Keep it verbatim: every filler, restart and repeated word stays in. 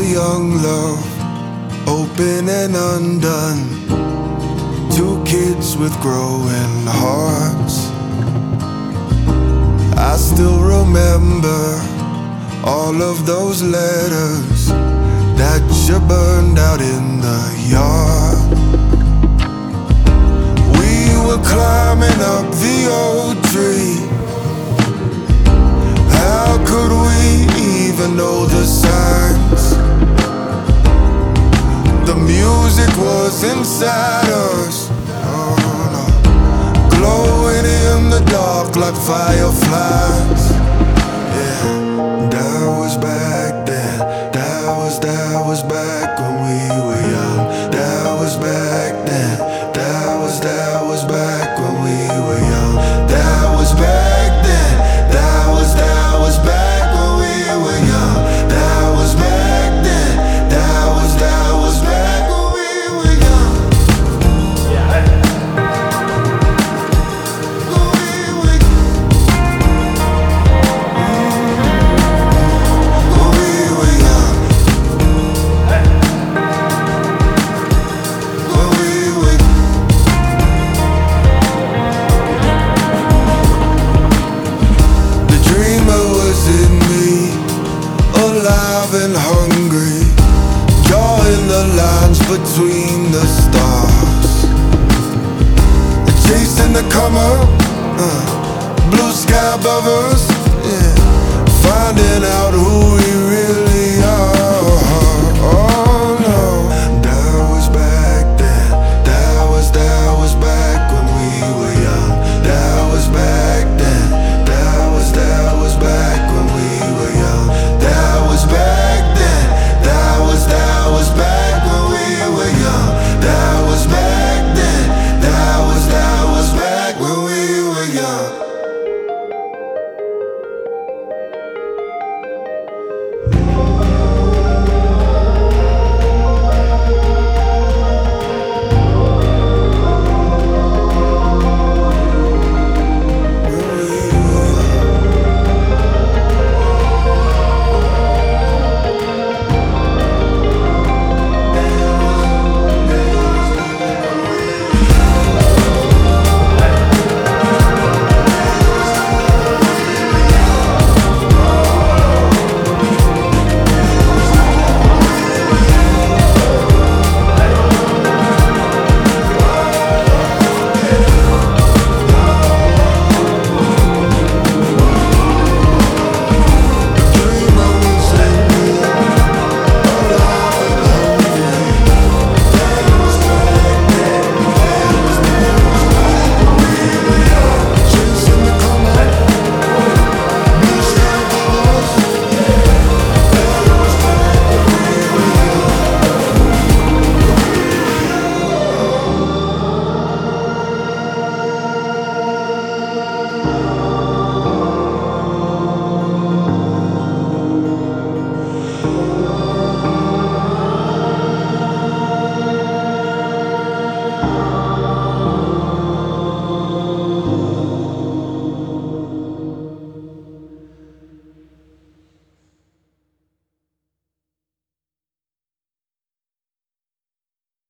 young love, open and undone. Two kids with growing hearts. I still remember all of those letters that you burned out in the yard. We were climbing up the old tree. How could we even know the signs? The music was inside us, oh, no. Glowing in the dark like fireflies. Yeah, that was back then. That was, that was back when we were young. That was back then. That was, that was back when we were young. That was back then. That was, that was back when we were young. That was back then. That was, that was back when we were young. When we were When we were young. When we were The dreamer was in me, alive and hungry, drawing the lines between the stars, chasing the come up, uh, blue sky above us, yeah. Finding out who we really